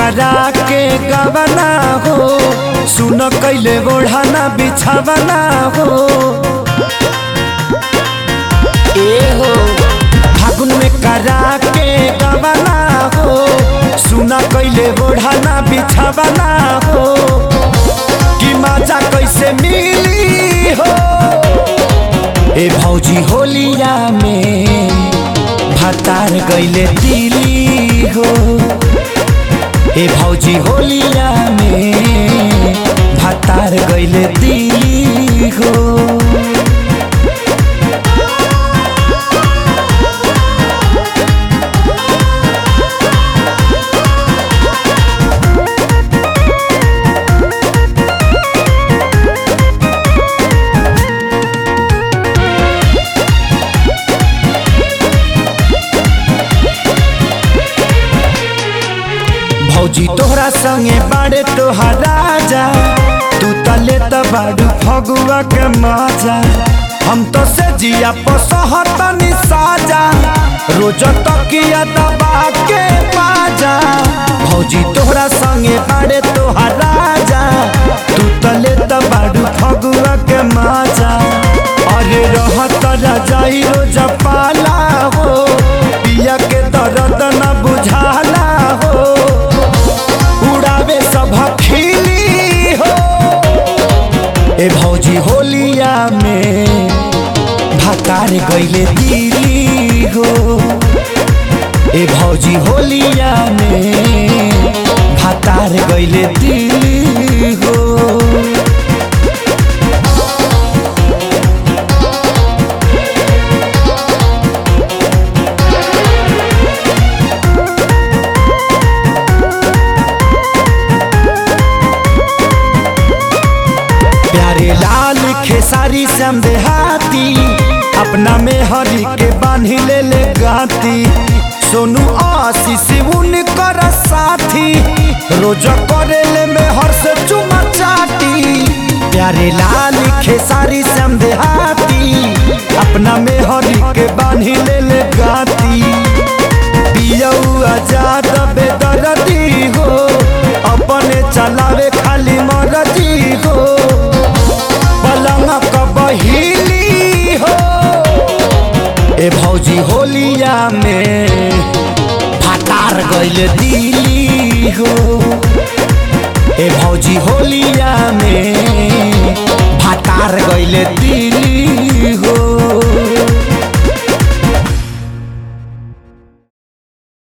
करा के गवना हो, सुन कैले ओढ़ाना बिछावना हो। ए हो फागुन में करा के गवना हो, सुन कैले ओढ़ाना बिछावना हो। कि मजा कैसे मिली हो ए भौजी होलिया में, भतार गइले दिली हो। ए भौजी होलिया में, भतार गइले दिली हो। भौजी तोहरा संगे बाड़े तोहार राजा, तू तले त बाड़ू फगुआ के मजा। हम तो से जिया पसहतनी साजा, रोज तकिया दबा के बाजा। भौजी तोहरा संगे बाड़े तोहार राजा, तू तले त बाड़ू फगुआ के मजा। अरे रहत रजाई रोज पाला हो, पिया के दर्द न बुझाला हो। उड़ावे सब खिली हो ए भौजी होलिया में, भतार गइले दिली हो। ए भौजी होलिया में, भतार गइले दिली हो। प्यारे लाल खेसारी श्याम देहाती, अपना में हरी के बांधी ले ले गाती। सोनू आशीष उनकर साथी, रोज करे ले में हर से चुमा चाटी। प्यारे लाल खेसारी श्याम देहाती, अपना में हरी के बांधी ले ले गाती। पियऊ आजाद बेदर्दी हो, अपने चलावे खाली मर्जी हो। पलंग बहिली हो ए भौजी होलिया में, भतार गइले दिली हो। ए भौजी होलिया में,